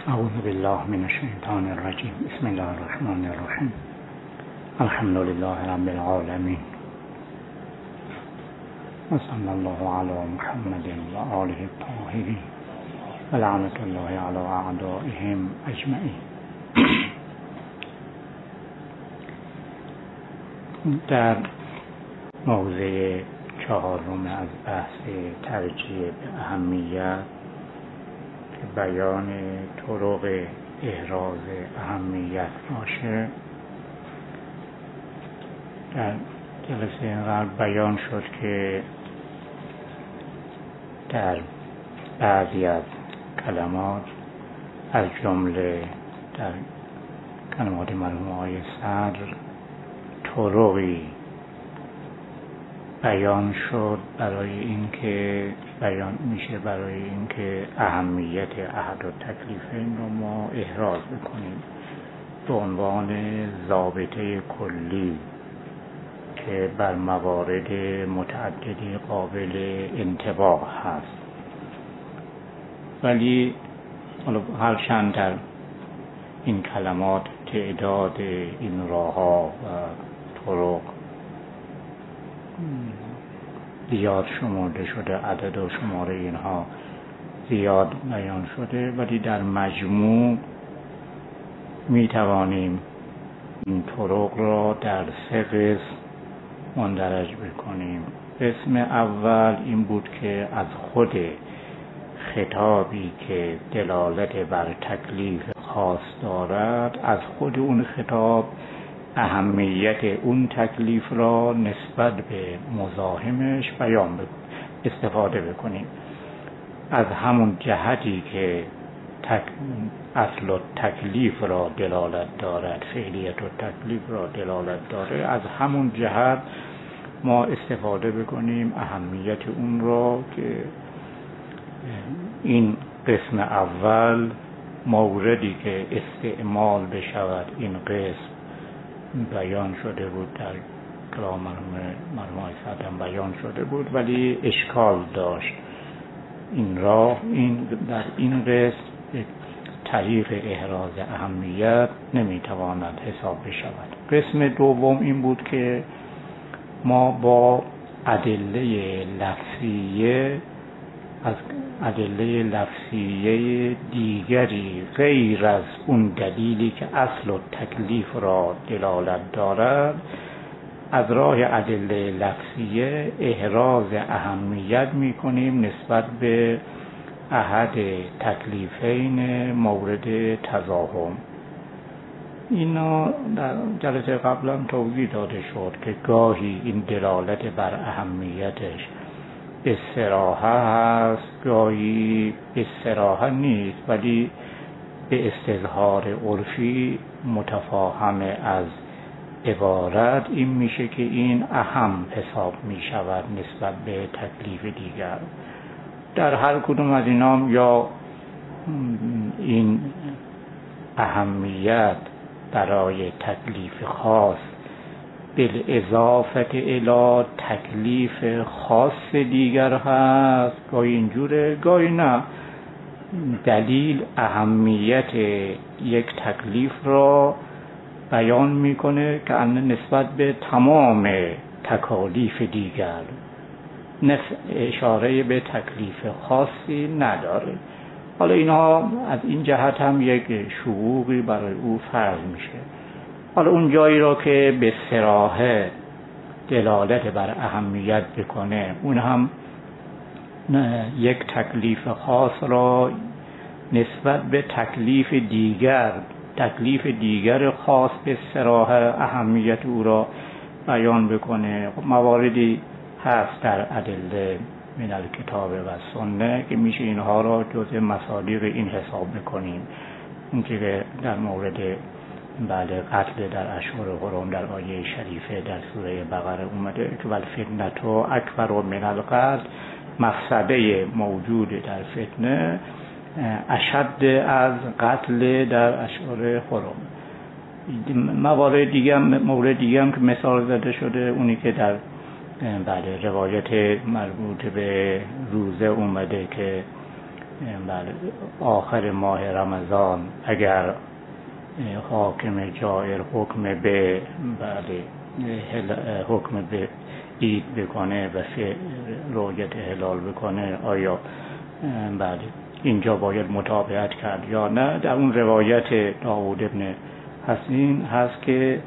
اعوذ بالله من الشیطان الرجیم. بسم الله الرحمن الرحیم. الحمد لله رب العالمین و صلی الله علی محمد و آله الطاهرین و لعنت الله علی اعدائهم اجمعین. در موضع چهارم از بحث ترجیح به اهمیت که بیان طرق احراز اهمیت باشه، در جلسه قبل بیان شد که در بعضی از کلمات از جمله در کلمات مرحوم‌های صدر طرقی بیان شد برای اینکه اهمیت احد التکلیفین رو ما احراز بکنیم به عنوان ضابطه کلی که بر موارد متعددی قابل انطباق هست. ولی هرچند در این کلمات تعداد این راه‌ها و طرق زیاد شمرده شده، عدد و شماره اینها زیاد بیان شده، ولی در مجموع می توانیم این طرق را در 3 قسم مندرج بکنیم. قسم اول این بود که از خود خطابی که دلالت بر تکلیف خاص دارد، از خود اون خطاب اهمیت اون تکلیف را نسبت به مزاحمش استفاده بکنیم. از همون جهتی که اصل التکلیف را دلالت دارد، فعلیت التکلیف را دلالت داره، از همون جهت ما استفاده بکنیم اهمیت اون را که این قسم اول موردی که استعمال بشود این قسم بیان شده بود، در کلام مرحوم صدر بیان شده بود، ولی اشکال داشت در این قسم طریق احراز اهمیت نمیتواند حساب بشود. قسم دوم این بود که ما با ادله لفظیه دیگری غیر از اون دلیلی که اصل و تکلیف را دلالت دارد، از راه ادله لفظیه احراز اهمیت میکنیم نسبت به احد تکلیفین مورد تضاهم. اینا در جلسه قبلا توضیح داده شد که گاهی این دلالت بر اهمیتش به صراحه هست، گاهی به صراحه نیست، ولی به استظهار عرفی متفاهم از عبارت این میشه که این اهم حساب میشود نسبت به تکلیف دیگر. در هر کدوم از اینا یا این اهمیت برای تکلیف خاص بالاضافه الی تکلیف خاص دیگر هست، گاهی اینجوره گاهی نه. دلیل اهمیت یک تکلیف را بیان میکنه که نسبت به تمام تکالیف دیگر اشاره به تکلیف خاصی نداره. حالا اینها از این جهت هم یک شعوری برای او فرض میشه. حالا اون جایی را که به صراحه دلالت بر اهمیت بکنه، اون هم یک تکلیف خاص را نسبت به تکلیف دیگر خاص به صراحه اهمیت او را بیان بکنه. مواردی هست در ادله من الکتاب و سنه که میشه اینها را جزء مصادیق این حساب بکنیم. اون که در مورد قتل در اشهر حرم در آیه شریفه در سوره بقره اومده که والفتنة اکبر من القتل، مفسده موجود در فتنه اشد از قتل در اشهر حرم. مورد دیگه هم که مثال زده شده اونی که در روایت مربوط به روزه اومده که بله آخر ماه رمضان اگر حاکم جائر حکم به بله حکم به عید بکنه و رؤیت هلال بکنه، آیا بله اینجا باید متابعت کرد یا نه؟ در اون روایت داوود ابن حسین هست که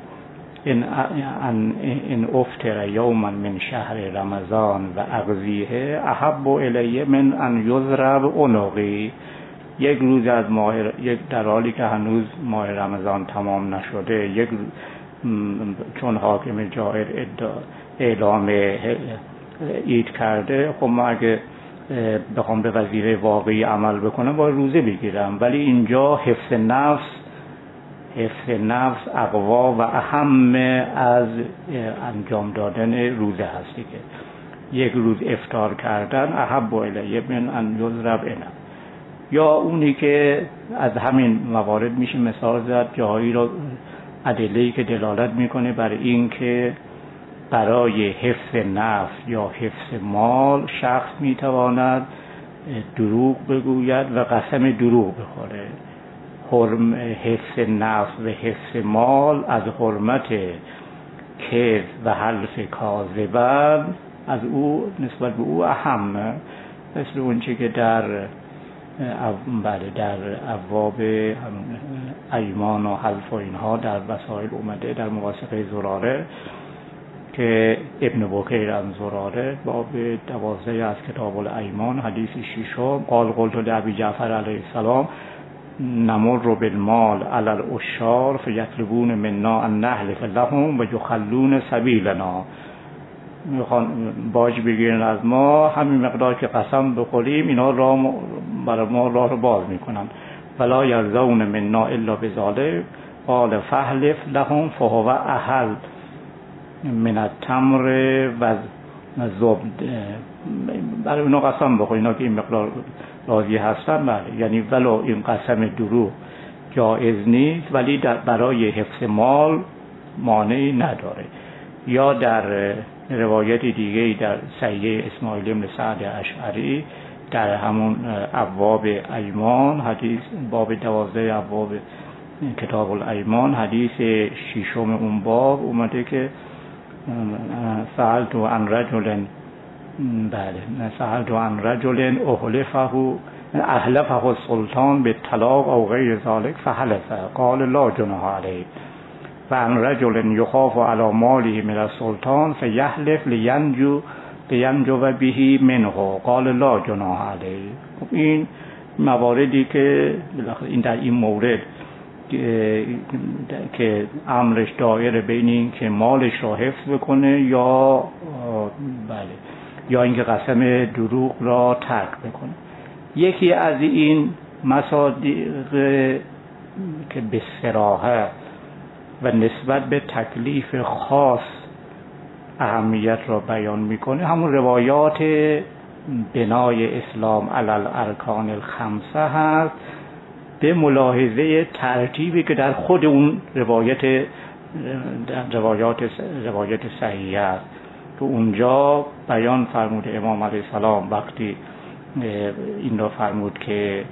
ان افطر یوما من شهر رمضان و اغذیه احب الی من ان یضرب عنقی. یک روز از در حالی که هنوز ماه رمضان تمام نشده، چون حاکم جائر اعلام عید کرده، خب ما اگه بخوام به وظیفه واقعی عمل بکنم باید روزه بگیرم. ولی اینجا حفظ نفس اقوا و اهم از انجام دادن روزه هستی که یک روز افطار کردن احب الی من ان یضرب عنق. یا اونی که از همین موارد میشه مثال زد، جاهایی رو ادله‌ای که دلالت میکنه بر این که برای حفظ نفس یا حفظ مال شخص میتواند دروغ بگوید و قسم دروغ بخوره. حفظ نفس و حفظ مال از حرمت کذب و حلف کاذبا از او نسبت به او اهم، مثل اون چی که در ابواب ایمان و حلف و اینها در وسائل اومده، در مواسقه زراره که ابن بکیر از زراره باب 12 از کتاب الایمان حدیث 6 قال قلت لابی جعفر علیه السلام نمر بالمال علی الاشار فیطلبون منا ان نحلف لهم و یخلون سبیلنا. میخوان باج بگیرن از ما، همین مقدار که قسم بخوریم اینا برای ما راه رو باز میکنن. ولا یرضون منا الا بذلک قال فحلف لهم فهو احل من التمر و زبد. برای اونا قسم بخورین اینا که این مقدار راضی هستن، بله، یعنی ولو این قسم دروغ جایز نیست ولی برای حفظ مال مانعی نداره. یا در روایت دیگه در صحیح اسماعیل بن سعد اشعری در همون ابواب ایمان حدیث باب 12 ابواب کتاب الایمان حدیث 6 اون باب اومده که سألت عن رجل احلفه السلطان بالطلاق او غیر ذلك فحلف قال لا جناح علیه و عن رجل یخاف علی ماله من السلطان فیحلف لینجو به منه قال لا جناح علیه. این مواردی که این در این مورد که امرش دایره بین این که مالش را حفظ بکنه یا اینکه قسم دروغ را ترک بکنه. یکی از این مصادیق که به صراحت و نسبت به تکلیف خاص اهمیت را بیان میکنه همون روایات بنای اسلام علی الارکان الخمسه هست، به ملاحظه ترتیبی که در خود اون روایات صحیح است که اونجا بیان فرمود امام علیه السلام وقتی این را فرمود که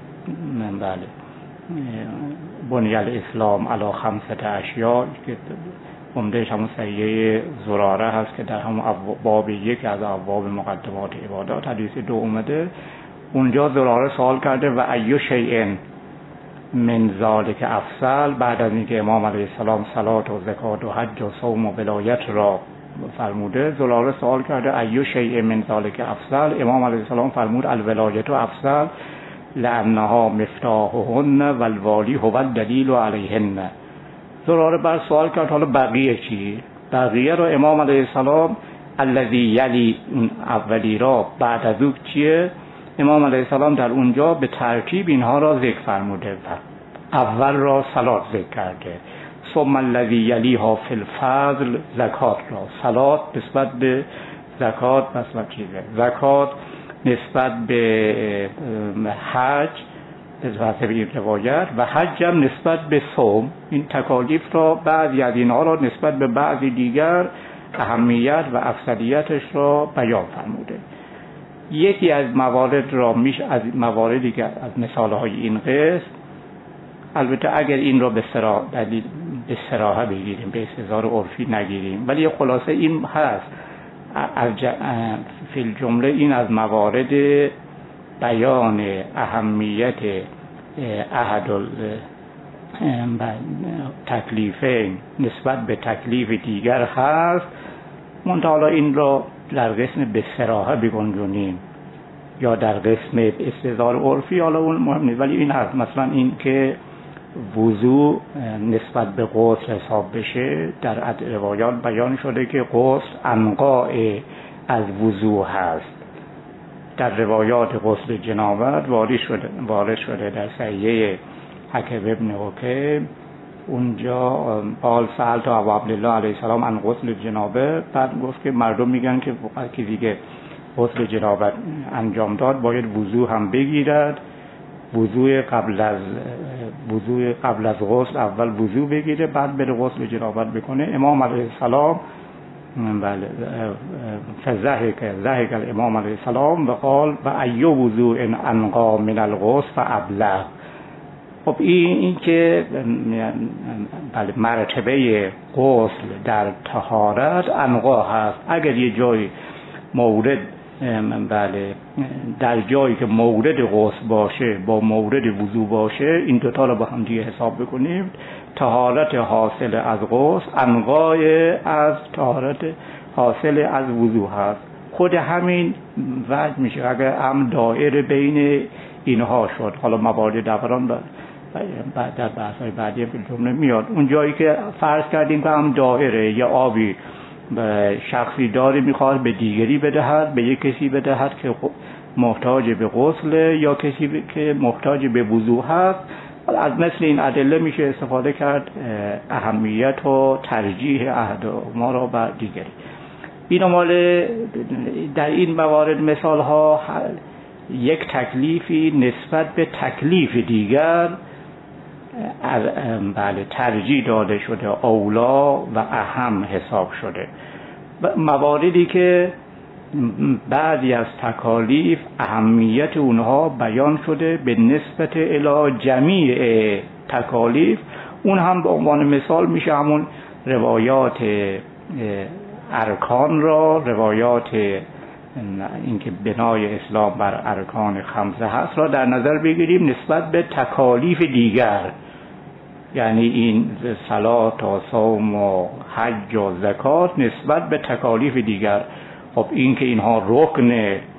بنی الاسلام علی 5 اشیاء که عمدهش همون صحیح زراره هست که در همون باب یک از ابواب مقدمات عبادات حدیث 2 اومده. اونجا زراره سوال کرده و ایو شیء من ذالک افضل، بعد از اینکه امام علیه السلام صلات و زکات و حج و صوم و ولایت را فرموده، زراره سوال کرده ایو شیء من ذالک افضل، امام علیه السلام فرمود الولایت افضل لانها مفتاحهن والوالی هو الدلیل علیهن. زراره بر سوال کرد حالا بقیه چی؟ بقیه را امام علیه السلام الذی یلی اولی را بعد از او چیه؟ امام علیه السلام در اونجا به ترتیب اینها را ذکر فرموده. اول را صلات ذکر کرده، ثم الذی یلیها فی الفضل زکات را، صلات نسبت به زکات نسبت چیزه، زکات نسبت به حج نسبت به این روایت و حج هم نسبت به صوم. این تکالیف را بعضی از اینها را نسبت به بعضی دیگر اهمیت و افضلیتش را بیان فرموده. یکی از موارد را میشه از مواردی که از مثالهای این قسم، البته اگر این را به صراحت بگیریم، به استظهار عرفی نگیریم، ولی خلاصه این هست فی الجمله این از موارد بیان اهمیت احد تکلیفین نسبت به تکلیف دیگر هست. منتها حالا این را در قسم به صراحت بگنجونیم یا در قسم استظهار عرفی، حالا اون مهم نیست، ولی این هست مثلا این که وضو نسبت به غسل حساب بشه. در روایات بیان شده که غسل انقاء از وضو هست. در روایات غسل جنابت وارد شده در صحیح حکیم ابن حکیم، اونجا قال سألت ابا عبدالله علیه السلام عن غسل جنابه، بعد گفت که مردم میگن که کسی که غسل جنابت انجام داد باید وضو هم بگیرد، وضوء قبل از غسل اول وضو بگیره بعد بره غسل جنابت بکنه. امام علیه السلام بله فضحك الامام علیه السلام و قال و ای وضوء انقا من الغسل فابلغ. خب این که بله مرتبه غسل در طهارت انقا هست. اگر یه جای مورد بله در جایی که مورد غسل باشه با مورد وضو باشه، این دوتا رو با هم دیگه حساب بکنیم، طهارت حاصل از غسل انقای از طهارت حاصل از وضو هست. خود همین وجه میشه اگر هم دایره بین اینها شد. حالا موارد دوران بعد در بحث‌های بعدی به جمله میاد. اون جایی که فرض کردیم که هم دایره یا آبی شخصی داری میخواد به دیگری بدهد، به یک کسی بدهد که محتاج به غسل یا کسی که محتاج به وضو هست، از مثل این ادله میشه استفاده کرد اهمیت و ترجیح احدهما را بر دیگری. این مال در این موارد مثال ها یک تکلیفی نسبت به تکلیف دیگر بله ترجیح داده شده، اولا و اهم حساب شده. مواردی که بعضی از تکالیف اهمیت اونها بیان شده به نسبت الی جمیع تکالیف، اون هم به عنوان مثال میشه همون روایات ارکان را، روایات اینکه بنای اسلام بر ارکان خمسه هست را در نظر بگیریم نسبت به تکالیف دیگر، یعنی این صلات و صوم و حج و زکات نسبت به تکالیف دیگر. خب این که اینها رکن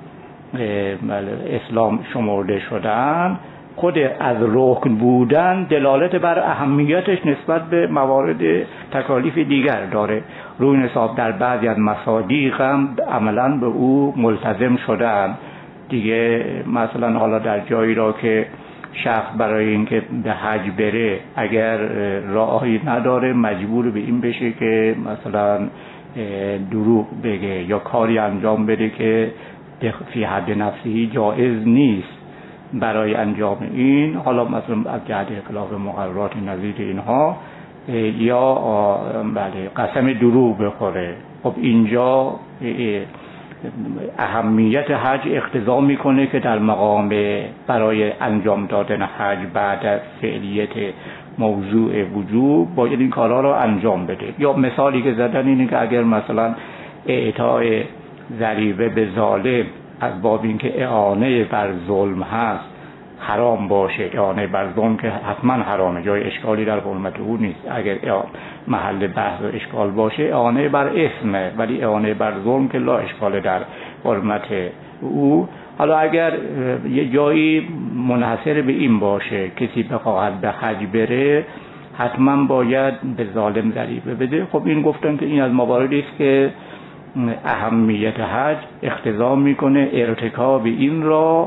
اسلام شمرده شدن، خود از رکن بودن دلالت بر اهمیتش نسبت به موارد تکالیف دیگر داره. روی حساب در بعضی از مصادیق هم عملاً به او ملتزم شدن دیگه. مثلا حالا در جایی را که شخص برای اینکه به حج بره اگر راهی نداره مجبور به این بشه که مثلا دروغ بگه یا کاری انجام بده که فی حد نفسی جایز نیست برای انجام این، حالا مثلا از جهت خلاف مقررات نظیر اینها، یا بله قسم دروغ بخوره. خب اینجا اهمیت حج اقتضا میکنه که در مقام برای انجام دادن حج بعد از فعلیت موضوع وجوب باید این کارها رو انجام بده. یا مثالی که زدن اینه که اگر مثلا اعطای ضریبه به ظالم از باب اینکه اعانه بر ظلم هست حرام باشه، اعانه بر ظلم که حتما حرامه، جای اشکالی در حرمت او نیست، اگر محل بحث و اشکال باشه اعانه بر اسمه، ولی اعانه بر ظلم که لا اشکال در حرمت او. حالا اگر یه جایی منحصر به این باشه کسی بخواهد به حج بره حتما باید به ظالم ضریبه بده، خب این گفتن که این از مواردی است که اهمیت حج اقتضا میکنه ارتکاب این را،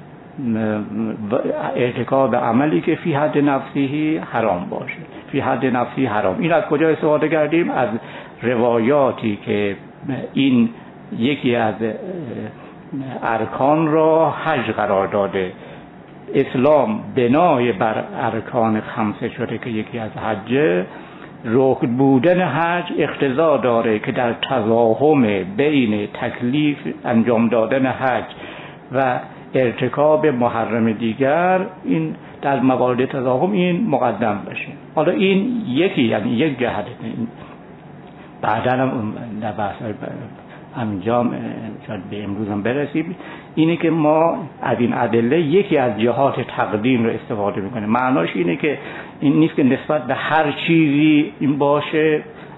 ارتکاب عملی که فی حد نفسی حرام باشه، فی حد نفسی حرام. این از کجا استفاده کردیم؟ از روایاتی که این یکی از ارکان را حج قرار داده. اسلام بنای بر ارکان خمسه شده که یکی از حج، رکن بودن حج اقتضا داره که در تضاهم بین تکلیف انجام دادن حج و ارتکاب محرم دیگر، این در موارد تضاهم این مقدم بشه. حالا این یکی، یعنی یک جهت. بعدا هم در بحث انجام شاید به امروز هم برسیم، اینه که ما از این ادله یکی از جهات تقدیم رو استفاده میکنیم. معناش اینه که این نیست که نسبت به هر چیزی این باشه،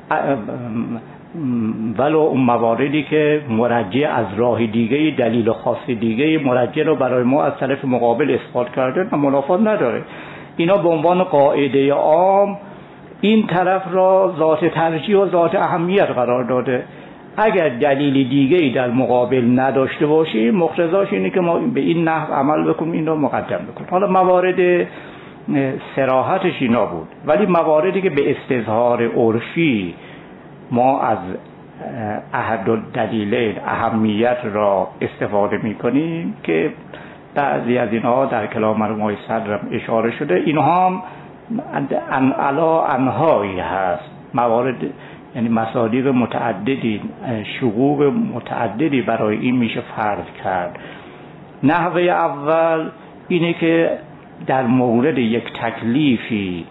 ولو اون مواردی که مرجع از راه دیگه، دلیل خاص دیگه مرجع رو برای ما از طرف مقابل اثبات کرده و منافات نداره، اینا به عنوان قاعده عام این طرف را ذات ترجیح و ذات اهمیت قرار داده. اگر دلیل دیگه‌ای در مقابل نداشته باشیم، مقتضاش اینه که ما به این نحو عمل بکنیم، این رو مقدم بکنیم. حالا موارد صراحتش اینا بود، ولی مواردی که به استظهار عرفی ما از احد الدلیلین اهمیت را استفاده می‌کنیم که بعضی از اینها در کلام مرحوم صدر اشاره شده، اینها هم علا انهایی هست، موارد یعنی مصادیق متعددی، شقوق متعددی برای این میشه فرض کرد. نحوه اول اینه که در مورد یک تکلیفی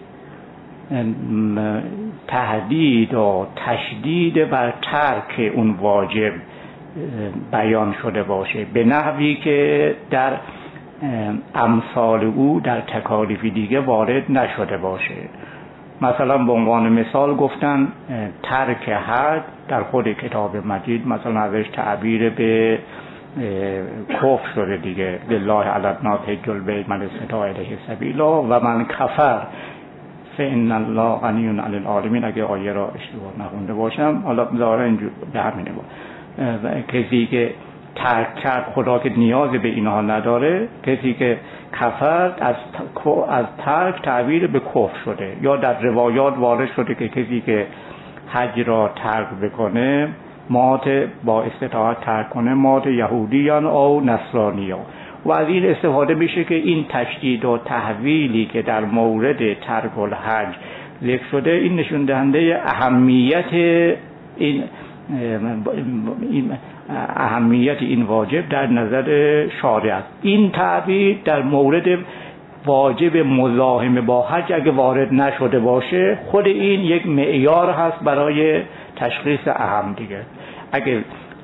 تهدید و تشدید بر ترک اون واجب بیان شده باشه به نحوی که در امثال او در تکالیف دیگه وارد نشده باشه. مثلا به عنوان مثال گفتن ترک حد در خود کتاب مجید مثلا ازش تعبیر به کفر شده دیگه، لله علی الناس حج البیت من استطاع الیه سبیلا و من کفر فإن الله غنی عن العالمین. اگه آیه را اشتباه نخونده باشم، حالا ظاهرا اینجور به همینه کسی که ترک کرد خدا که نیاز به اینها نداره، کسی که کفر از ترک تعبیر به کفر شده. یا در روایات وارد شده که کسی که حج را ترک بکنه، مات با استطاعت ترک کنه، مات یهودیان او نصرانیان. و از این استفاده میشه که این تشدید و تحویلی که در مورد ترک الحج ذکر شده، این نشون دهنده اهمیت این واجب در نظر شارع است. این تعبیر در مورد واجب مزاحمه با حج اگه وارد نشده باشه، خود این یک معیار هست برای تشخیص اهم دیگه. اگه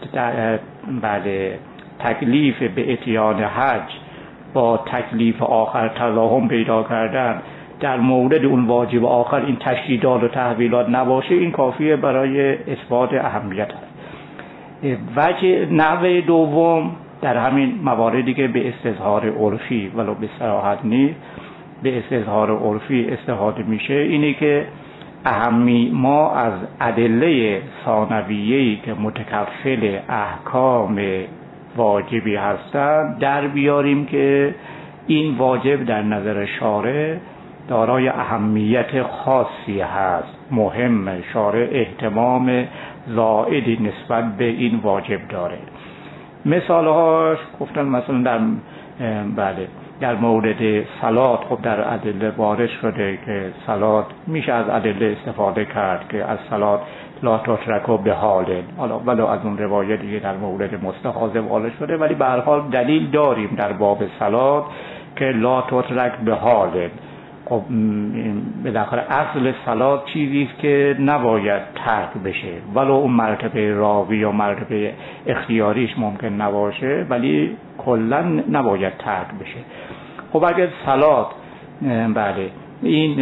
تکلیف به اتیان حج با تکلیف آخر تضاهم پیدا کردن، در مورد اون واجب آخر این تشدیدات و تحویلات نباشه، این کافیه برای اثبات اهمیت هست. وجه نحوه دوم در همین مواردی که به استظهار عرفی ولو به صراحت نیست، به استظهار عرفی استفاده میشه، اینه که ما از ادله ثانویه‌ای که متکفل احکام واجبی هستند در بیاریم که این واجب در نظر شارع دارای اهمیت خاصی هست، مهم، شارع اهتمام زائدی نسبت به این واجب داره. مثالهاش گفتن مثلا در مورد صلات، خب در ادله وارد شده که صلات میشه از ادله استفاده کرد که از صلات لا تترکوا بحال، حالا ولو از اون روایتی که در مورد مستحاضه وارد شده، ولی به هر حال دلیل داریم در باب صلات که لا تترک بحال. خب بالاخره اصل صلات چیزی است که نباید ترک بشه، ولو اون مرتبه راوی یا مرتبه اختیاریش ممکن نباشه، ولی کلا نباید ترک بشه. خب اگر صلات این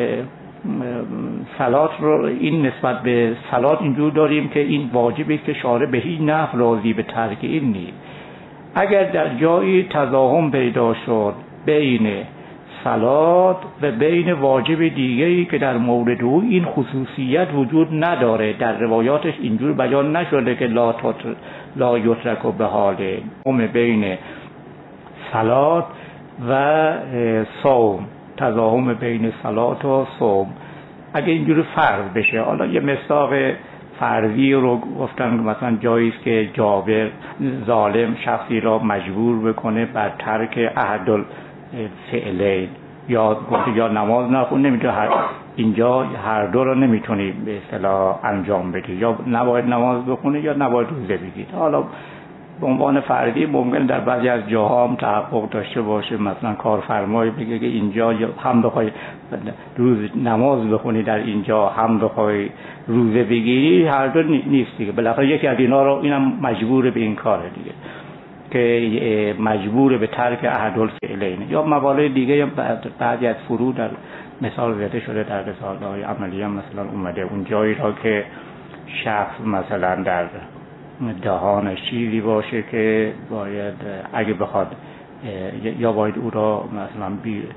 صلات رو این نسبت به صلات اینجور داریم که این واجبی که شارع به هیچ نحو راضی به ترک این نیست. اگر در جایی تضاهم پیدا شد بین صلات و بین واجب دیگه‌ای که در مورد او این خصوصیت وجود نداره، در روایاتش اینجور بیان نشده که لا یترک بحاله، بین صلات و صوم، تضاهم بین صلات و صوم اگه اینجور فرض بشه، حالا یه مصداق فرضی رو گفتن مثلا جاییست که جابر ظالم شخصی را مجبور بکنه بر ترک احد الفعلین، یا نماز نخون، نمیتونه اینجا هر دو رو نمیتونی به اصطلاح انجام بدی، یا نباید نماز بخونه یا نباید روزه بگیری. حالا به عنوان فردی ممکن در بعضی از جاها هم تحقق داشته باشه، مثلا کارفرمایی بگه که اینجا هم بخوای روز نماز بخونی در اینجا هم بخوای روزه بگیری، هر دو نیست دیگه. بالاخره یکی از اینا رو اینم مجبور به این کاره دیگه، که مجبور به ترک احدالفعلین. یا موارد دیگه بعضی از فروع در مثال زده شده در رساله‌های عملی هم مثلا اومده اون جایی را که شخص مثلا در دهانش چیزی باشه که باید اگه بخواد یا باید او را مثلا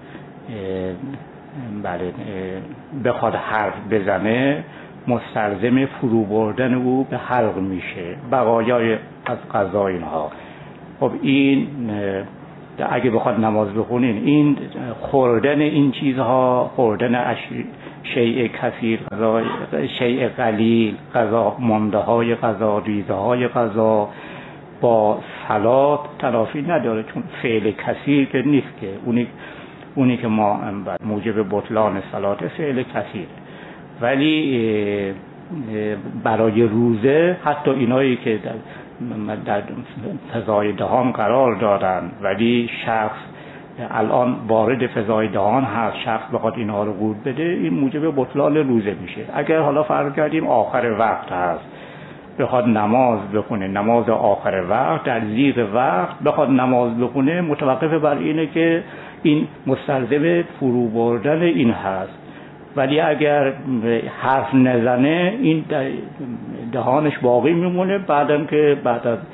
بخواد حرف بزنه مستلزم فرو بردن او به حلق میشه، بقایای از غذا اینها. خب این اگه بخواد نماز بخونین، این خوردن این چیزها، خوردن شیء کثیر، شیء قلیل، غذا، مانده های غذا، ریزه های غذا با صلات تلافی نداره، چون فعل کثیر که نیست که اونی که ما موجب بطلان صلات فعل کثیر. ولی برای روزه حتی اینایی که در فضای دهان قرار دارن ولی شخص الان وارد فضای دهان هست، شخص بخواد اینها رو قورت بده، این موجب بطلان روزه میشه. اگر حالا فرض کردیم آخر وقت هست، بخواد نماز بخونه، نماز آخر وقت در زیر وقت بخواد نماز بخونه، متوقف بر اینه که این مستلزم فرو بردن این هست. ولی اگر حرف نزنه این دهانش باقی میمونه، بعدم که بعد از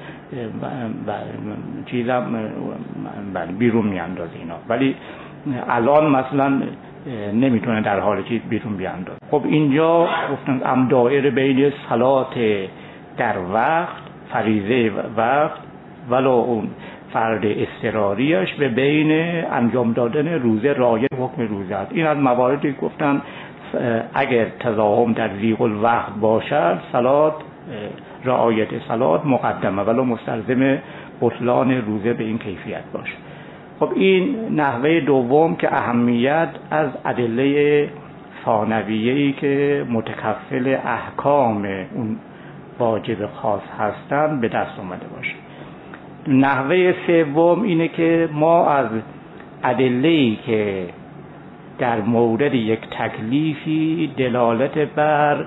چیزم بیرون میاندازه اینا. ولی الان مثلا نمیتونه در حال چیز بیرون بیاندازه. خب اینجا گفتن دایره بین صلات در وقت، فریضه وقت، ولو اون فرد اضطراریش، به بین انجام دادن روزه، رعایت حکم روزه است. این از مواردی گفتن اگر تضاهم در ضیق الوقت باشد، صلات، رعایت صلات مقدمه، ولو مستلزم بطلان روزه به این کیفیت باشه. خب این نحوه دوم که اهمیت از ادله ثانویه‌ای که متکفل احکام اون واجب خاص هستند به دست اومده باشه. نحوه سوم اینه که ما از ادله‌ای که در مورد یک تکلیفی دلالت بر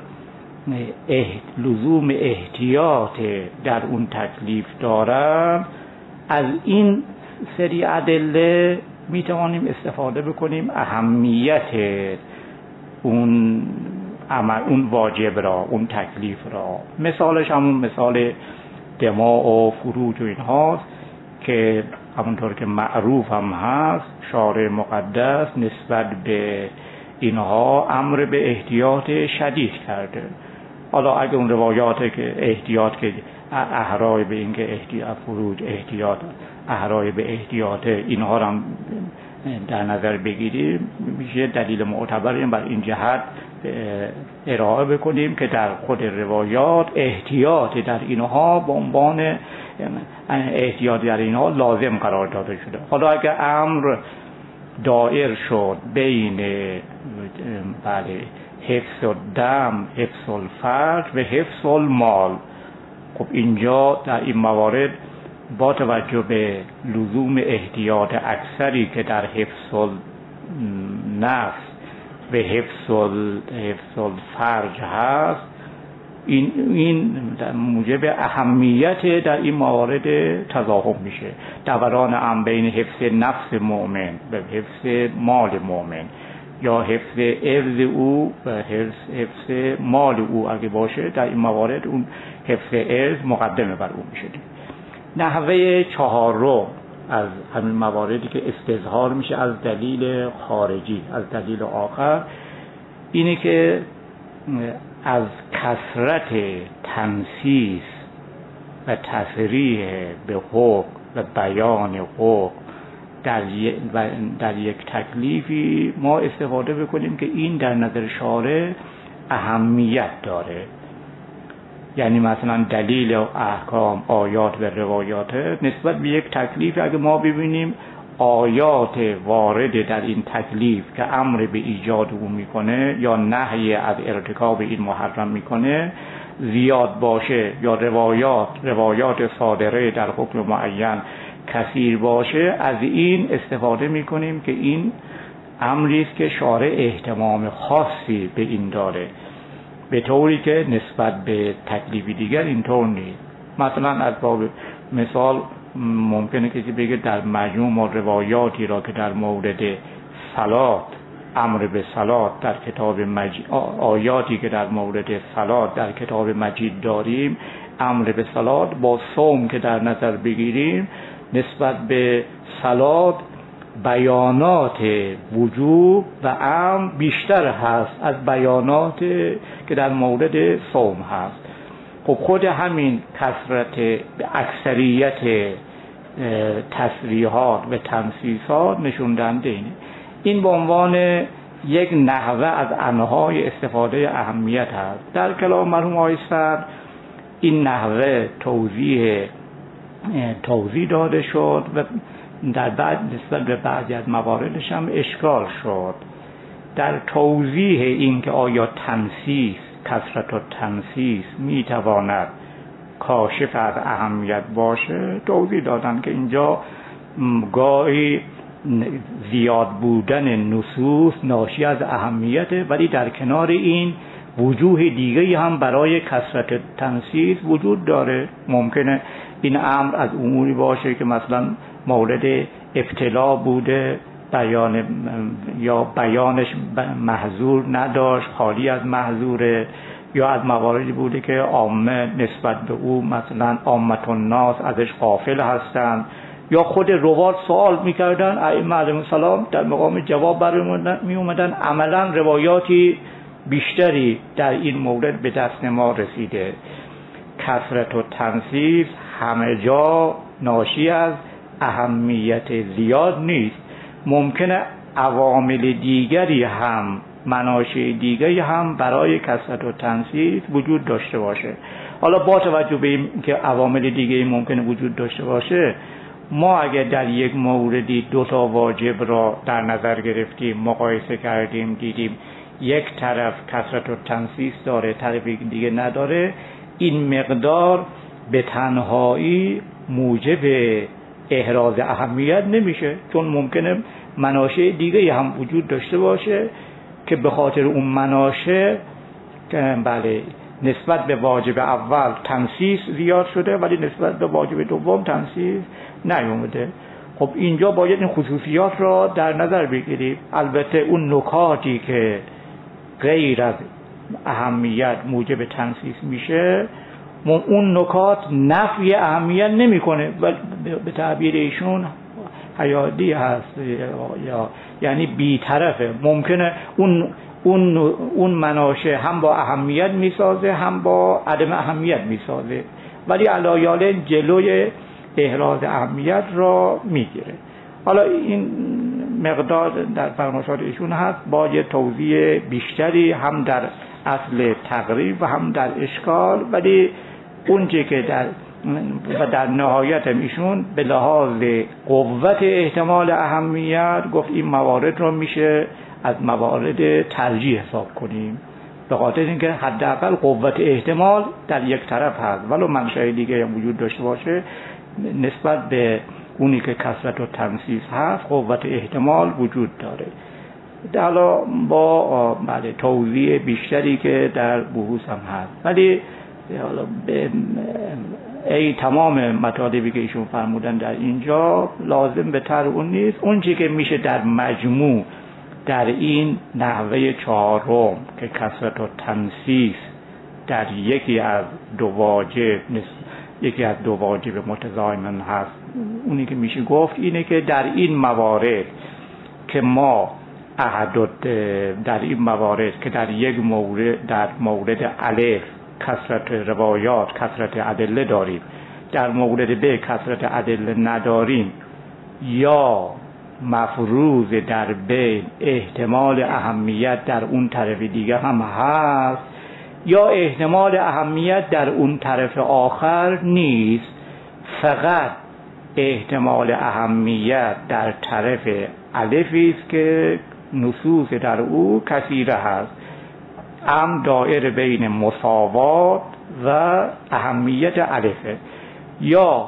لزوم احتیاط در اون تکلیف دارن، از این سری ادله می توانیم استفاده بکنیم اهمیت اون واجب را، اون تکلیف را. مثالش همون مثال دماء و فروج و اینهاست که همونطور که معروف هم هست، شارع مقدس نسبت به اینها امر به احتیاط شدید کرده. حالا اگه اون روایات که احتیاط که احرای به این که احتیاط فروج، احتیاط احرای به احتیاط اینها را در نظر بگیریم، میشه دلیل معتبری بر این جهت ارائه بکنیم که در خود روایات احتیاط در اینها به عنوان احتیاط در اینها لازم قرار داده شده. حالا اگر امر دائر شد بین حفظ الدم، حفظ الفرج و حفظ المال، خب اینجا در این موارد با توجه به لزوم احتیاط اکثری که در حفظ النفس و حفظ الفرج هست، این موجب اهمیت در این موارد تضاهم میشه. دوران هم بین حفظ نفس مؤمن و حفظ مال مؤمن، یا حفظ عرض او و حفظ مال او اگه باشه، در این موارد اون حفظ عرض مقدمه بر او میشه. نحوه چهارم از همین مواردی که استظهار میشه از دلیل خارجی، از دلیل آخر، اینه که از کثرت تنصیص و تصریح به حکم و بیان حکم در یک تکلیفی ما استفاده بکنیم که این در نظر شارع اهمیت داره. یعنی مثلا دلیل احکام، آیات و روایات نسبت به یک تکلیف، اگه ما ببینیم آیات وارد در این تکلیف که امر به ایجاد او میکنه یا نهی از ارتکاب این محرم میکنه، زیاد باشه یا روایات صادره در حکم معین کثیر باشه، از این استفاده میکنیم که این امری است که شارع اهتمام خاصی به این داره، به طوری که نسبت به تکلیف دیگر اینطور نیست. مثلا از باب مثال ممکنه کسی بگه در مجموع روایاتی را که در مورد صلات، امر به صلات در کتاب مجید، آیاتی که در مورد صلات در کتاب مجید داریم، امر به صلات با صوم که در نظر بگیریم، نسبت به صلات بیانات وجوب و امر بیشتر هست از بیانات که در مورد صوم هست. خب خود همین کثرت اکثریت تصریحات و تنصیصات نشون دهنده اینه. این به عنوان یک نحوه از انواع استفاده اهمیت هست. در کلام مرحوم آقای صدر این نحوه توضیح داده شد و در بعد نسبت به بعضی از مواردش هم اشکال شد. در توضیح این که آیا تنصیص، کثرت و تنصیص میتواند کاشف از اهمیت باشه، توضیح دادن که اینجا گاهی زیاد بودن نصوص ناشی از اهمیته، ولی در کنار این وجوه دیگه هم برای کثرت تنصیص وجود داره. ممکنه این امر از اموری باشه که مثلا مورد ابتلا بوده، بیانش محظور نداشت، خالی از محظوره، یا از مواردی بوده که عامه نسبت به او مثلا عامه الناس ازش غافل هستند، یا خود روات سوال میکردن، ائمه علیهم السلام در مقام جواب برمی اومدن. عملا روایاتی بیشتری در این مورد به دست ما رسیده. کثرت و تنصیص همه جا ناشی از اهمیت زیاد نیست. ممکنه عوامل دیگری هم، مناشأ دیگری هم برای کثرت و تنصیص وجود داشته باشه. حالا با توجه به این که عوامل دیگری ممکنه وجود داشته باشه، ما اگر در یک موردی دو تا واجب را در نظر گرفتیم، مقایسه کردیم، دیدیم یک طرف کثرت و تنصیص داره، طرف دیگه نداره، این مقدار به تنهایی موجب احراز اهمیت نمیشه، چون ممکنه مناشأ دیگه هم وجود داشته باشه که به خاطر اون مناشأ بله نسبت به واجب اول تنصیص زیاد شده ولی نسبت به واجب دوم تنصیص نیومده. خب اینجا باید این خصوصیات را در نظر بگیریم. البته اون نکاتی که غیر از اهمیت موجب تنصیص میشه، اون نکات نفی اهمیت نمیکنه، به تعبیر ایشون حیادی هست، یعنی بی‌طرفه. ممکنه اون مناشأ هم با اهمیت میسازه هم با عدم اهمیت میسازه، ولی علایال جلوی احراز اهمیت را میگیره. حالا این مقدار در فرمایشات ایشون هست، با یه توضیح بیشتری هم در اصل تقریب و هم در اشکال، ولی اونچه که در نهایت ایشون به لحاظ قوت احتمال اهمیت گفت این موارد را میشه از موارد ترجیح حساب کنیم، به خاطر اینکه حداقل قوت احتمال در یک طرف هست، ولو منشأ دیگه وجود داشته باشه نسبت به اونی که کثرت و تنصیص هست قوت احتمال وجود داره. حالا با توضیح بیشتری که در بحوث هم هست، ولی حالا ای تمام مطالبی که ایشون فرمودن در اینجا لازم به طرح اون نیست. اون چی که میشه در مجموع در این نحوه چهارم که کثرت و تنصیص در یکی از دو واجب متضامن هست، اونی که میشه گفت اینه که در این موارد که ما در این موارد که در یک مورد، در مورد الف کثرت روایات، کثرت ادله داریم، در مورد ب کثرت ادله نداریم، یا مفروض در بین احتمال اهمیت در اون طرف دیگه هم هست، یا احتمال اهمیت در اون طرف آخر نیست، فقط احتمال اهمیت در طرف الفی است که نصوص در او کثیره هست. امر دایره بین مساوات و اهمیت الفه، یا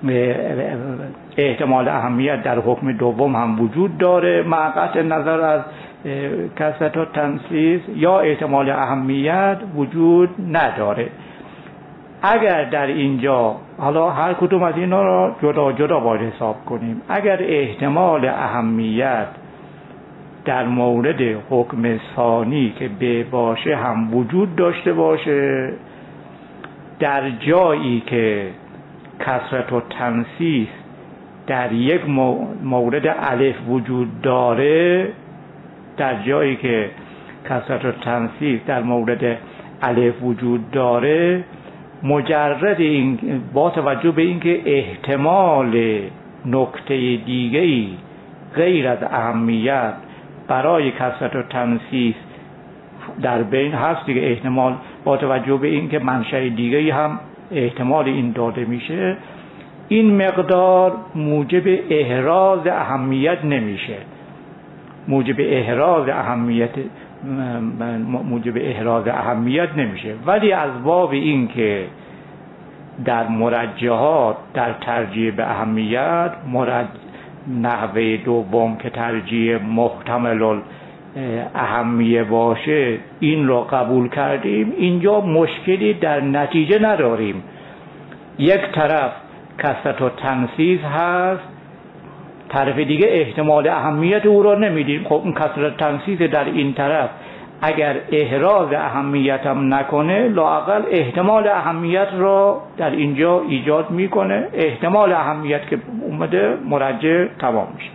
احتمال اهمیت در حکم دوم هم وجود داره مع قطع نظر از کثرت و تنصیص، یا احتمال اهمیت وجود نداره. اگر در اینجا حالا هر کدوم از اینا را جدا جدا باید حساب کنیم. اگر احتمال اهمیت در مورد حکم ثانی که به باشه هم وجود داشته باشه، در جایی که کثرت و تنصیص در یک مورد الف وجود داره، در جایی که کثرت و تنصیص در مورد الف وجود داره، مجرد این با توجه به اینکه احتمال نکته دیگه‌ای غیر از اهمیت برای کثرت و تنصیص در بین هست دیگه، احتمال با توجه به اینکه منشأ دیگه‌ای هم احتمال این داده میشه، این مقدار موجب احراز اهمیت نمیشه. موجب احراز اهمیت نمیشه. ولی از باب این که در مرجحات در ترجیح به اهمیت نحوه دوم که ترجیح محتمل اهمیه باشه این رو قبول کردیم، اینجا مشکلی در نتیجه نداریم. یک طرف کثرت و تنصیص هست، طرف دیگه احتمال اهمیت او را نمیدیم. خب اون کثرت و تنصیص در این طرف اگر احراز اهمیت هم نکنه، لااقل احتمال اهمیت را در اینجا ایجاد میکنه. احتمال اهمیت که اومده مرجح تمام میشه.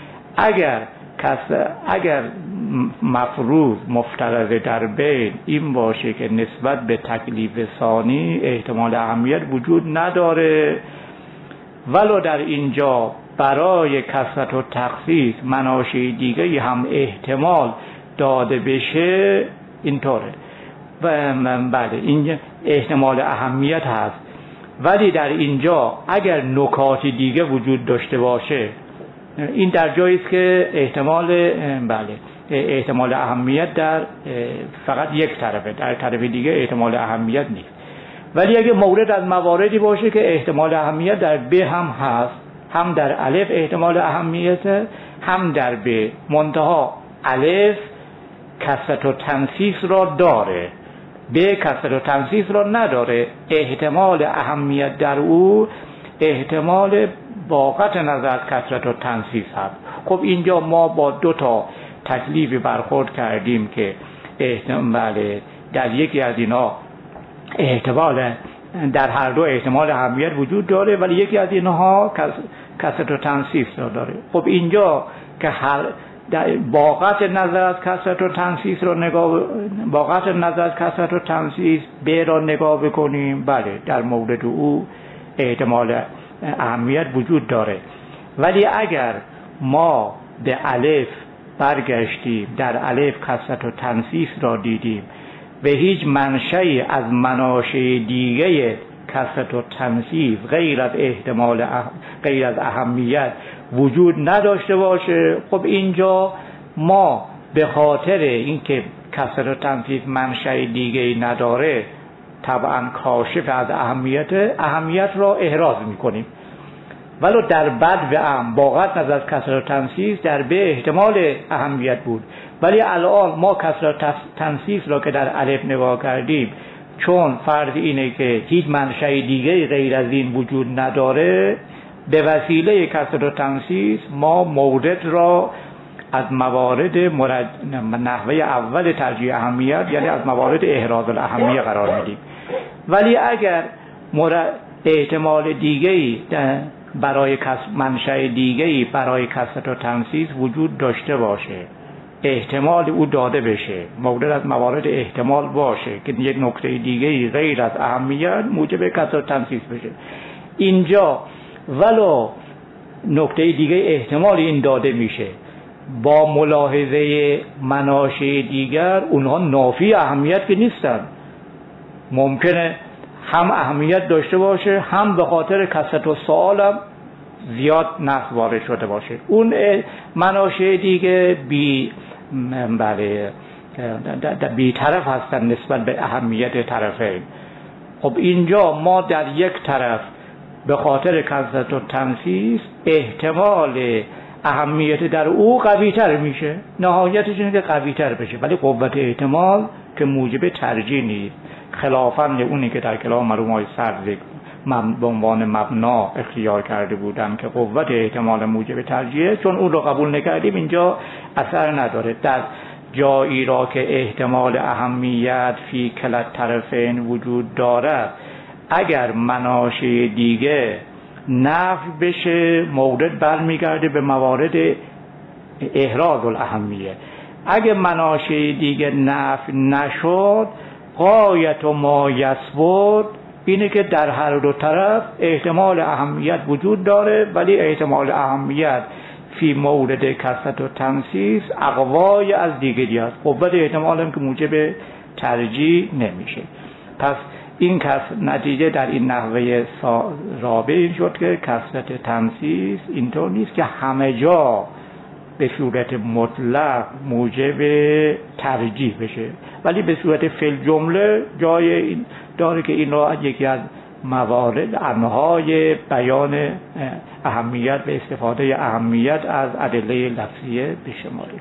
اگر مفروض مفترض در بین این باشه که نسبت به تکلیف ثانی احتمال اهمیت وجود نداره، ولو در اینجا برای کثرت و تخصیص مناشی دیگه هم احتمال داده بشه، اینطوره. بله این احتمال اهمیت هست. ولی در اینجا اگر نکات دیگه وجود داشته باشه، این در جایی است که احتمال اهمیت در فقط یک طرفه، در طرف دیگه احتمال اهمیت نیست. ولی اگه مورد از مواردی باشه که احتمال اهمیت در ب هم هست، هم در الف احتمال اهمیت، هم در ب، منتها الف کثرت و تنصیص را داره، ب کثرت و تنصیص را نداره، احتمال اهمیت در او احتمال با قطع نظر از کثرت و تنصیص هست. خب اینجا ما با دو تا تکلیفی برخورد کردیم که در یکی از اینا احتمال، در هر دو احتمال اهمیت وجود داره، ولی یکی از اینها کثرت و تنصیص را داره. خب اینجا که با قطع نظر از کثرت و تنصیص ب را نگاه بکنیم، بله در مورد او احتمال اهمیت وجود داره. ولی اگر ما به الف برگشتیم، در الف کثرت و تنصیص را دیدیم، به هیچ منشأی از مناشأ دیگه کثرت و تنصیص غیر از اهمیت وجود نداشته باشه، خب اینجا ما به خاطر اینکه کثرت و تنصیص منشأ دیگه نداره، طبعا کاشف از اهمیت را احراز میکنیم. ولو در بد و ام با قطع نظر از کثرت و تنصیص در به احتمال اهمیت بود، ولی الان ما کثرت و تنصیص را که در الف نگاه کردیم، چون فرض اینه که هیچ منشأ دیگه غیر از این وجود نداره، به وسیله کثرت و تنصیص ما مورد را از موارد نحوه اول ترجیح اهمیت، یعنی از موارد احراز الاهمیه قرار میدیم. ولی اگر احتمال دیگه‌ای برای منشأ دیگه‌ای برای کثرت و تنصیص وجود داشته باشه، احتمال او داده بشه، مورد از موارد احتمال باشه که یک نکته دیگه‌ای غیر از اهمیت موجب کثرت و تنصیص بشه، اینجا ولو نکته دیگه احتمال این داده میشه، با ملاحظه مناشأ دیگر اونها نافی اهمیت که نیستن. ممکنه هم اهمیت داشته باشه، هم به خاطر کثرت و سؤال هم زیاد نقص وارد شده باشه. اون مناشأ دیگه بی بی‌طرف هستن نسبت به اهمیت طرفین. خب اینجا ما در یک طرف به خاطر کثرت التنفیس احتمال اهمیت در او قوی‌تر میشه، نهایتش اینه که قوی‌تر بشه، ولی قوت احتمال که موجب ترجیح نیست، خلافاً اونی که در کلام مرحوم صدر به عنوان مبنا اختیار کرده بودن که قوت احتمال موجب ترجیح، چون اون رو قبول نکردیم اینجا اثر نداره. در جایی را که احتمال اهمیت فی کلا طرفین وجود دارد، اگر مناشأ دیگه نفی بشه مورد برمیگرده به موارد احراز الاهمیه. اگه مناشأ دیگه نفی نشد، غایت و ما یثبت اینه که در هر دو طرف احتمال اهمیت وجود داره، ولی احتمال اهمیت فی مورد کثرت و تنفیس اقوای از دیگری است. قوت احتمال هم که موجب ترجیح نمیشه. پس این نتیجه در این نحوه رابع این شد که کثرت تنفیس اینطور نیست که همه جا به صورت مطلق موجب ترجیح بشه، ولی به صورت فی جمله جای این داره که این را یکی از موارد انهای بیان اهمیت و استفاده اهمیت از ادله لفظیه بشماریم.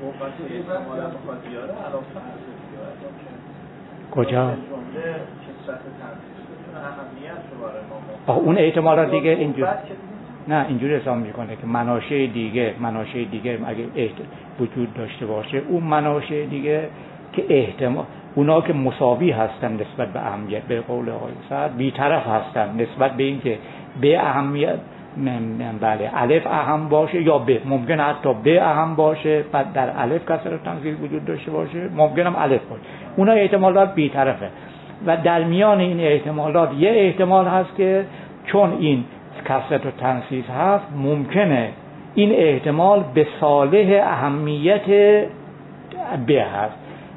کجا؟ اون احتمالات دیگه اینجور نه اینجوری حساب میکنه که مناشأ دیگه اگه وجود داشته باشه، اون مناشأ دیگه که احتمال اونا که مساوی هستن نسبت به اهمیت، به قول آقای سعد بی‌طرف هستن نسبت به این که به اهمیت بله الف اهم باشه یا ب، ممکن حتی ب اهم باشه بعد در الف کسر تنفیذ وجود داشته باشه، ممکن هم الف باشه. اونا احتمالات بی‌طرفه و در میان این احتمالات یه احتمال هست که چون این کثرت و تنفیذ هست ممکنه این احتمال به صالح اهمیت ب هست.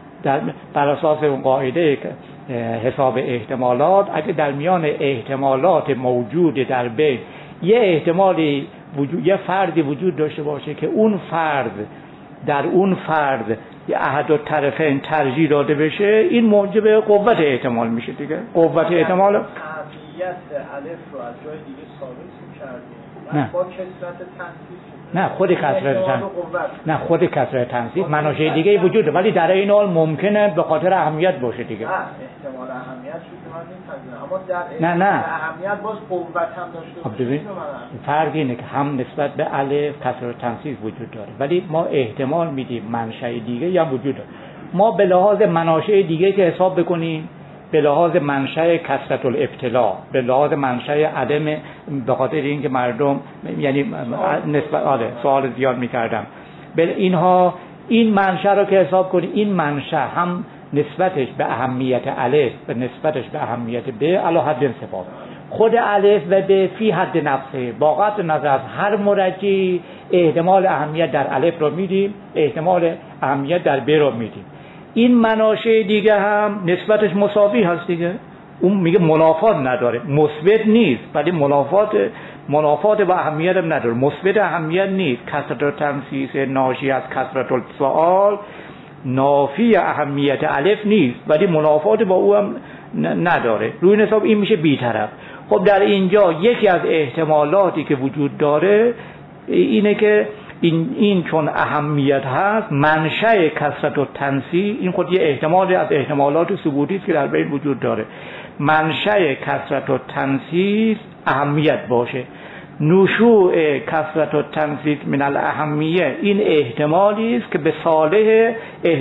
بر اساس اون قاعده حساب احتمالات، اگه در میان احتمالات موجود در بین یه احتمالی وجود، یه فردی وجود داشته باشه که اون فرد در اون فرد احد الطرفین ترجیح داده بشه، این موجب قوت احتمال میشه دیگه. قوت احتمال اهمیت الف رو از جای دیگه ثابت کردیم، با کثرت تنفیذ نه خود کثرت تنفیذ نه خود کثرت تنفیذ مناشأ دیگه وجود داره، ولی در این حال ممکنه به خاطر اهمیت باشه دیگه. نه احتمال اهمیت شو که من نمی‌پذیرم، اما در نه اهمیت باز قوت هم داشته باشه. فرق اینه که هم نسبت به الف کثرت تنفیذ وجود داره، ولی ما احتمال میدیم منشأ دیگه هم وجود داره. ما به لحاظ مناشأ دیگه که حساب بکنیم، به لحاظ منشأ کثرت الابتلا، به لحاظ منشأ عدم، به خاطر اینکه مردم یعنی نسبت سوال زیاد می‌کردم به اینها، این منشأ رو که حساب کنیم، این منشأ هم نسبتش به اهمیت الف و نسبتش به اهمیت ب علی حد انصفاف، خود الف و ب فی حد نفسه، با قطع نظر از هر مرجعی احتمال اهمیت در الف رو میدیم، احتمال اهمیت در ب رو میدیم. این مناشأ دیگه هم نسبتش مساوی هست دیگه، اون میگه منافات نداره، مثبت نیست، ولی منافات با اهمیت هم نداره، مثبت اهمیت نیست. کثرت تنفیذ ناشی از کثرت السؤال نافی اهمیت الف نیست، ولی منافات با او هم نداره، روی این حساب این میشه بی‌طرف. خب در اینجا یکی از احتمالاتی که وجود داره اینه که این چون اهمیت هست، منشأ کثرت و تنفیذ، این خود یه احتمال از احتمالات ثبوتی است که در بین وجود داره، منشأ کثرت و تنفیذ اهمیت باشه، نشوء کثرت و تنفیذ من الاهمیه این احتمالی است که به صالح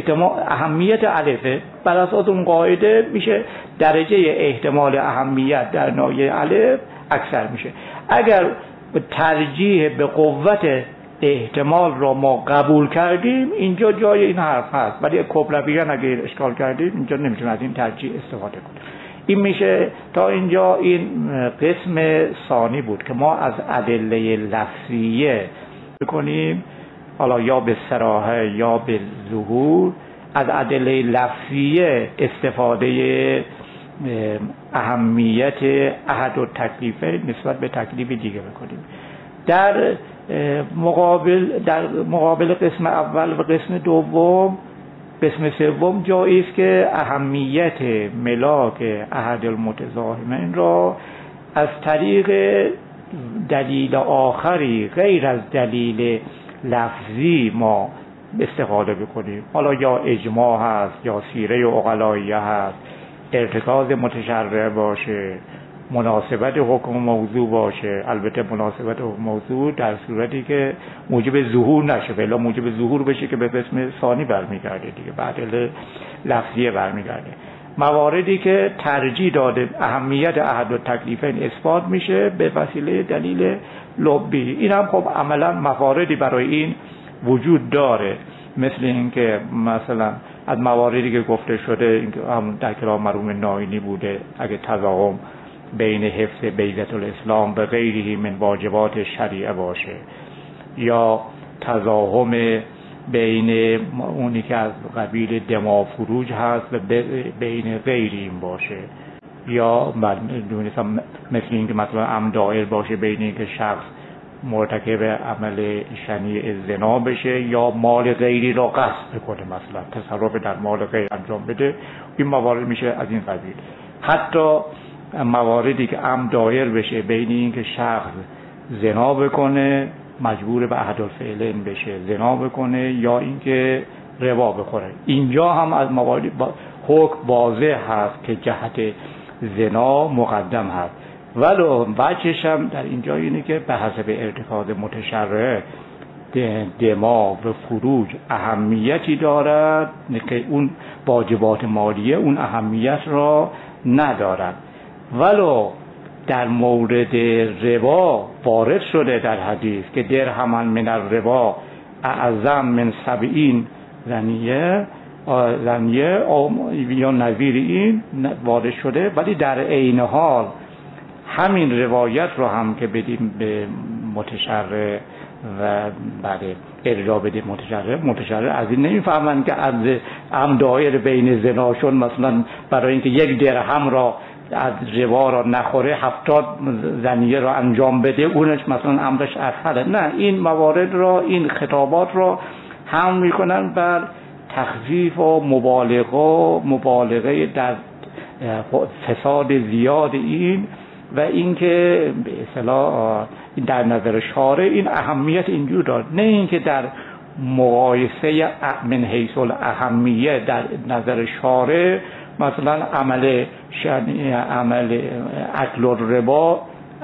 اهمیت الفه. بر اساس اون قاعده میشه درجه احتمال اهمیت در ناحیه الف اکثر میشه. اگر ترجیح به قوت احتمال را ما قبول کردیم، اینجا جای این حرف هست، ولی کبرویان اگه اشکال کردیم اینجا نمیتونیم از این ترجیح استفاده کنیم. این میشه تا اینجا این قسم ثانی بود که ما از ادله لفظیه بکنیم، حالا یا به صراحه یا به ظهور، از ادله لفظیه استفاده اهمیت احد التکلیفین نسبت به تکلیف دیگه بکنیم. در مقابل قسم اول و قسم دوم قسم سوم جایی است که اهمیت ملاک احد المتزاحمین را از طریق دلیل آخری غیر از دلیل لفظی ما استفاده بکنیم. حالا یا اجماع هست، یا سیره عقلائیه هست، ارتکاز متشرع باشه، مناسبت حکم موضوع باشه. البته مناسبت حکم موضوع در صورتی که موجب ظهور نشه، ولی موجب ظهور بشه که به قسم ثانی برمیگرده دیگه، بعد لفظیه برمیگرده. مواردی که ترجیح داده اهمیت احد التکلیفین اثبات میشه به وسیله دلیل لبی. این هم خب عملا مواردی برای این وجود داره، مثل اینکه مثلا از مواردی که گفته شده اینکه هم در کلام مرحوم ناینی بوده، اگه تضاهم بین حفظ بیضة الاسلام به غیره من واجبات شریعه باشه، یا تضاهم بین اونی که از قبیل دما فروج هست و بین غیر این باشه، یا مثل اینکه مثلا عمد دایر باشه بین اینکه شخص مرتکب عمل شنیع زنا بشه یا مال غیری را غصب بکنه، مثلا تصرف در مال غیر انجام بده. این موارد میشه از این قبیل. حتی مواردی که عمد دایر بشه بین اینکه شخص زنا بکنه، مجبور به احد الفعلین بشه، زنا بکنه، یا اینکه ربا بخوره. اینجا هم از موارد حکم واضح هست که جهت زنا مقدم هست، ولو وجهش هم در اینجا اینه که به حسب ارتکاز متشرع دما و فروج اهمیتی دارد که اون واجبات مالیه اون اهمیت را ندارد. ولو در مورد ربا وارد شده در حدیث که درهما من الربا اعظم من 70 زنیه یا نظیر این وارد شده، ولی در عین حال همین روایت رو هم که بدیم به متشرع و بعد ارجاع بدیم متشرع از این نمیفهمن که از عمد دایر بین زناشون مثلا برای اینکه 1 درهم را از ربا را نخوره 70 زنیه را انجام بده، اونش مثلا عمدش اصله. نه، این موارد را، این خطابات را هم میکنن بر تخفیف و مبالغه در فساد زیاد این، و اینکه به اصطلاح در نظر شارع این اهمیت اینجور دارد، نه اینکه در مقایسه من حیث الاهمیه در نظر شارع مثلا عمل اکل الربا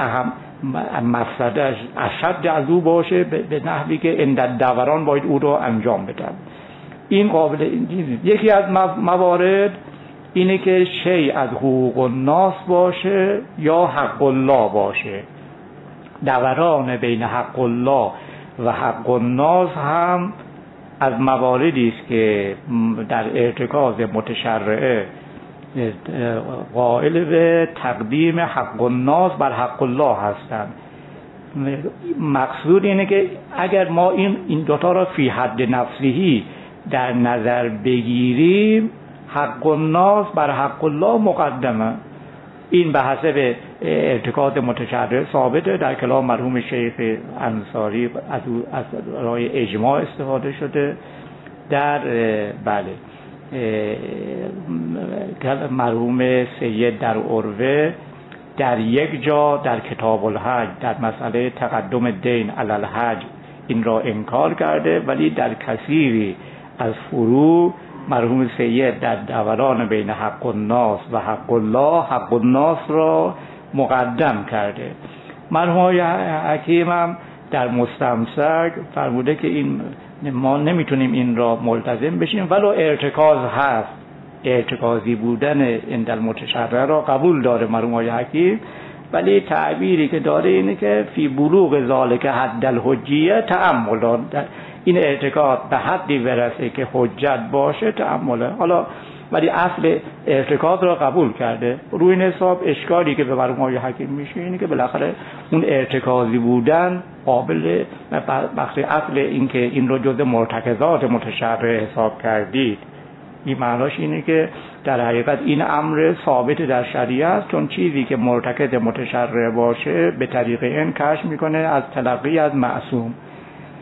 مفسدش اشد از او باشه به نحوی که عند دوران باید او رو انجام بدن. این قابل این. یکی از موارد اینه که شیء از حقوق الناس باشه یا حق الله باشه. دوران بین حق الله و حق الناس هم از مواردی است که در ارتکاز متشرعه قائل به تقدیم حق الناس بر حق الله هستند. مقصود اینه که اگر ما این دوتا را فی حد نفسهی در نظر بگیریم، حق الناس بر حق الله مقدمه. این به حسب ارتکاز متشرع ثابته. در کلام مرحوم شیخ انصاری از رای اجماع استفاده شده. در مرحوم سید در عروه در یک جا در کتاب الحج در مسئله تقدم دین علی الحج این را انکار کرده، ولی در کثیری از فروع مرحوم سید در دوران بین حق الناس و حق الله حق الناس را مقدم کرده. مرحوم حکیم هم در مستمسک فرموده که این ما نمیتونیم این را ملتزم بشیم، ولو ارتکاز هست، ارتکازی بودن عند المتشرع را قبول داره مرحوم حکیم، ولی تعبیری که داره اینه که فی بلوغ ذالک حد الحجیه تأمل، این ارتکاز به حدی برسه که حجت باشه تأمله. حالا ولی اصل ارتکاز را قبول کرده. روی این حساب اشکالی که به مرحوم حکیم میشه اینه که بالاخره اون ارتکازی بودن قابل بخش اصل این که این رو جزء مرتکزات متشرع حساب کردید، این معناش اینه که در حقیقت این امر ثابت در شریعه است، چون چیزی که مرتکز متشرع باشه به طریق این کشف میکنه از تلقی از معصوم.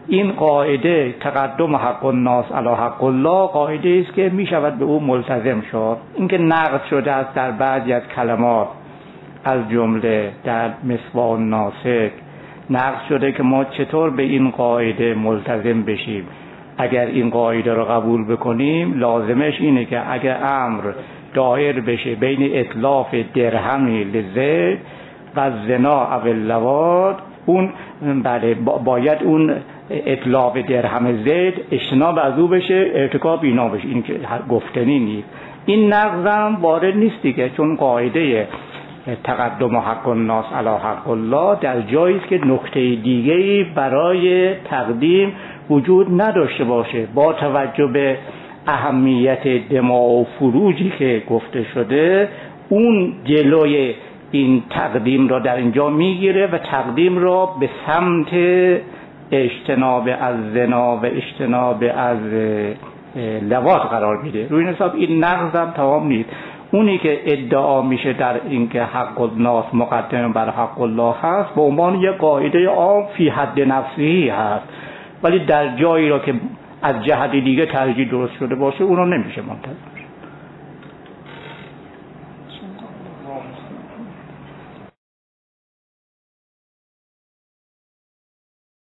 این قاعده تقدم حق الناس علی حق الله قاعده است که می شود به او ملتزم شد. اینکه نقض شده است در بعضی از کلمات از جمله در مصباح الناسک نقض شده که ما چطور به این قاعده ملتزم بشیم. اگر این قاعده رو قبول بکنیم لازمش اینه که اگر امر دایر بشه بین اتلاف درهمی لزید و زنا او اللواط، اون بله باید اون اتلاف درهم زید اجتناب از او بشه، ارتکاب اینا بشه. این که گفتنی نیست. این نقض هم وارد نیست دیگه، چون قاعده تقدم حق الناس علی حق الله در جایی است که نکته دیگه‌ای برای تقدیم وجود نداشته باشه. با توجه به اهمیت دماء و فروجی که گفته شده، اون جلوی این تقدیم را در اینجا میگیره و تقدیم را به سمت اجتناب از زنا و اجتناب از لواط قرار میده. روی این حساب این نقض هم تمام نیست. اونی که ادعا میشه در اینکه حق الناس مقدم بر حق الله هست به عنوان یک قاعده عام فی حد نفسی هست، ولی در جایی را که از جهت دیگه ترجیح درست شده باشه اون رو نمیشه منتظر.